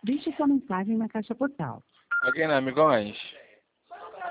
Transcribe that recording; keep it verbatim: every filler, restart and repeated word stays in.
Deixe sua mensagem na caixa postal. Aqui na Amigões.